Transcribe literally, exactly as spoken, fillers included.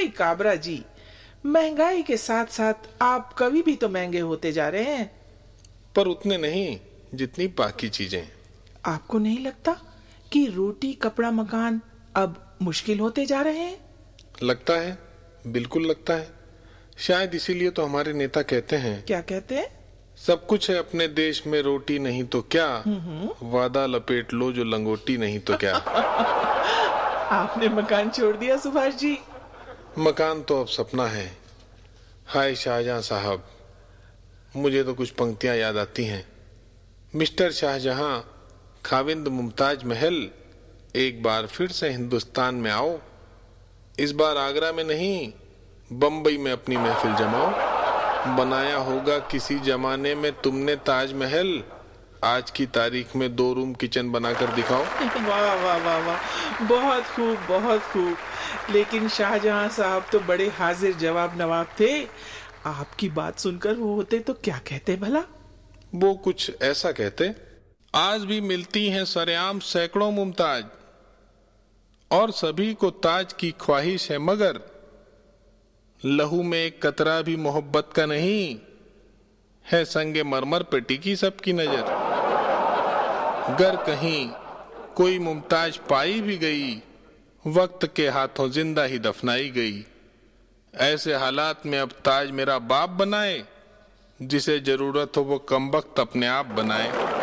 भाई काबरा जी, महंगाई के साथ साथ आप कभी भी तो महंगे होते जा रहे हैं। पर उतने नहीं जितनी बाकी चीजें। आपको नहीं लगता कि रोटी कपड़ा मकान अब मुश्किल होते जा रहे हैं? लगता है, बिल्कुल लगता है। शायद इसीलिए तो हमारे नेता कहते हैं। क्या कहते हैं? सब कुछ है अपने देश में, रोटी नहीं तो क्या, वादा लपेट लो जो लंगोटी नहीं तो क्या। आपने मकान छोड़ दिया सुभाष जी? मकान तो अब सपना है। हाय शाहजहां साहब, मुझे तो कुछ पंक्तियां याद आती हैं। मिस्टर शाहजहां, खाविंद मुमताज महल, एक बार फिर से हिंदुस्तान में आओ। इस बार आगरा में नहीं, बम्बई में अपनी महफिल जमाओ। बनाया होगा किसी जमाने में तुमने ताजमहल, आज की तारीख में दो रूम किचन बनाकर दिखाओ। वाह वाह वाह वाह, बहुत खूब बहुत खूब। लेकिन शाहजहां साहब तो बड़े हाजिर जवाब नवाब थे। आपकी बात सुनकर वो होते तो क्या कहते भला? वो कुछ ऐसा कहते, आज भी मिलती हैं सरेआम सैकड़ों मुमताज, और सभी को ताज की ख्वाहिश है, मगर लहू में एक कतरा भी मोहब्बत का नहीं है, संगे मरमर पे टिकी सबकी नजर। गर कहीं कोई मुमताज पाई भी गई, वक्त के हाथों जिंदा ही दफनाई गई। ऐसे हालात में अब ताज मेरा बाप बनाए, जिसे जरूरत हो वो कमबख्त अपने आप बनाए।